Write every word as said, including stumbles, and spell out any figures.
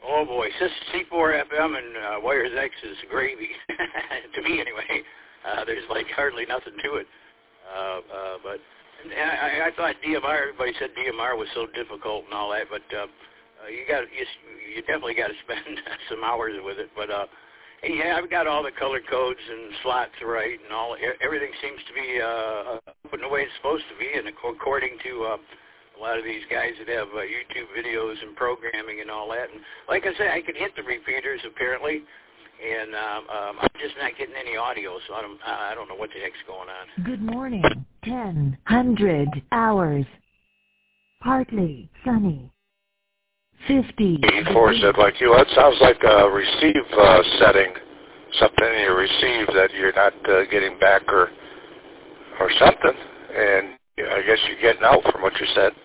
Oh boy, C four F M and uh, Wires X is gravy to me anyway. Uh, there's like hardly nothing to it. Uh, uh, but and I, I thought D M R. Everybody said D M R was so difficult and all that, but uh, uh, you got you, you definitely got to spend some hours with it. But uh, yeah, I've got all the color codes and slots right, and all everything seems to be uh, put in the way it's supposed to be, and according to uh, a lot of these guys that have uh, YouTube videos and programming and all that. And like I said, I can hit the repeaters apparently, and um, um, I'm just not getting any audio, so I don't, I don't know what the heck's going on. Good morning. ten hundred hours. Partly sunny. fifty. Four said like you. That sounds like a receive uh, setting, something you receive that you're not uh, getting back or or something, and I guess you're getting out from what you said.